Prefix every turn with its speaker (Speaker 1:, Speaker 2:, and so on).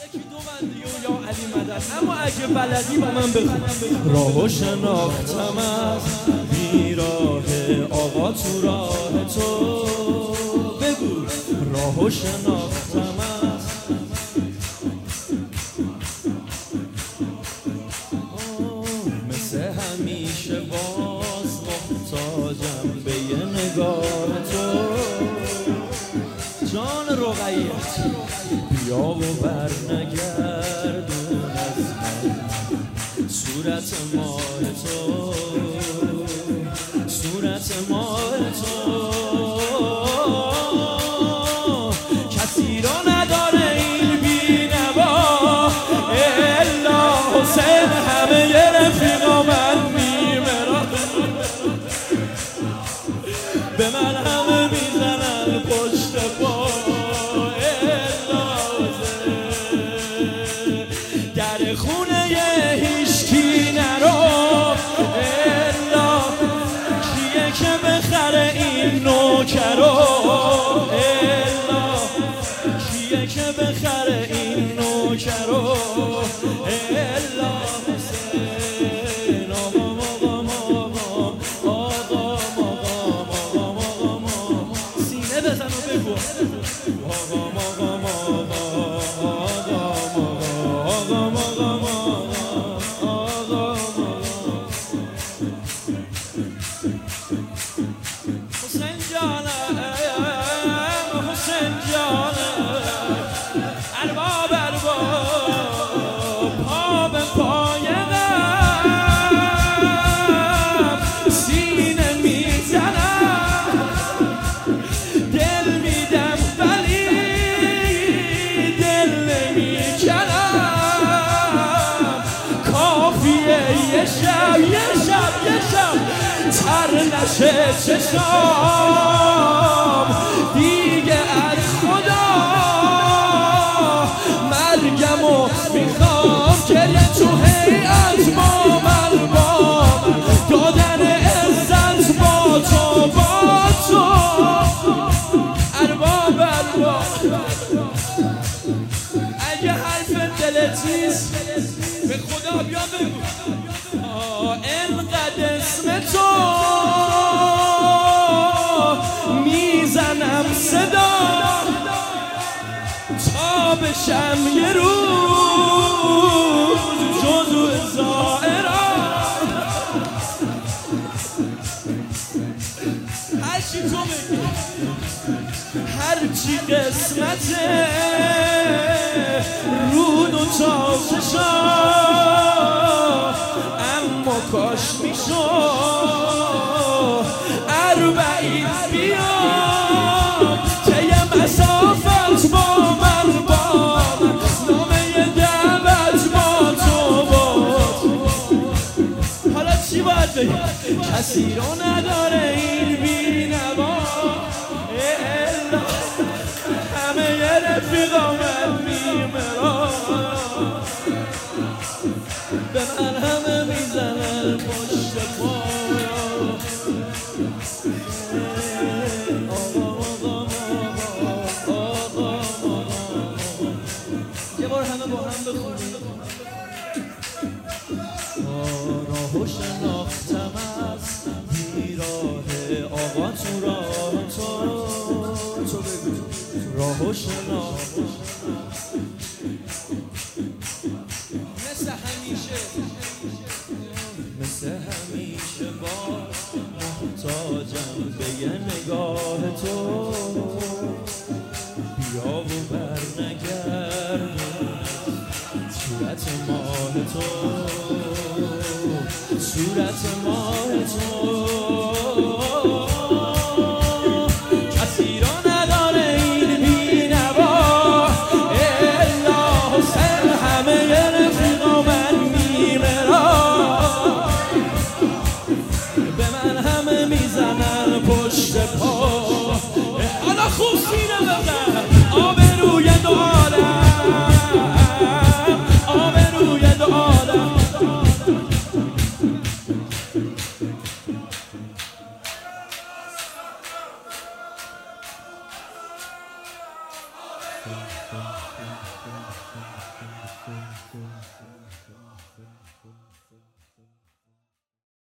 Speaker 1: یا علی مدد. اما اگه بلدی با من بخون. راهو شناختم از بیراه آقا تو راه تو. بگو راهو شناختم از مثل همیشه باز محتاجم به یه نگاه تو. جان رقیت بیا و بر نگردون از من صورت ماه تو، صورت ماه تو. کسی رو نداره این بی‌نوا الا حسین. همه ی رفیقا من میمیرم، به من همه میزنن پشت پا الا حسین. در خونه هیچکی نرو الا کیه که بخره این نوکرو. الا کیه که بخره این نوکرو الا حسین. آقا مقام آقا مقام سینه بزن و بگو آقا مقام آقا مقام حسین جانم، حسین جانم. ارباب پا به پای غم سینه میزنم. دل میدم ولی دل نمیکنم. کافیه یه شب تر نشه چشام دیگه از خدا. مرگمو میخوام گریه تو هیئت با من دادن عزت با تو ارباب. اگه حرف دلت نیست به خدا بیا بگو انقدر اسم تو میزنم صدا تا بشم یه روز جزو زائران. هرچی تو بگی هرچی قسمته رود و تا چشام. اما کاش میشد 40 بیام که یه مسافت با من نامه دعوت با تو بود. حالا چی باید بگیم؟ کسی رو نداره این بی‌نوا الا همه ی رفیقا من میمیرم. به من همه میزنن پشت پا. یه بار همه با هم بخونیم. راهو شناختم از بیراه آقا تو راه تو. بگو راهو شناختم مثل همیشه با محتاجم به یه نگاه تو. بیا و بر نگردون صورت ماه تو، صورت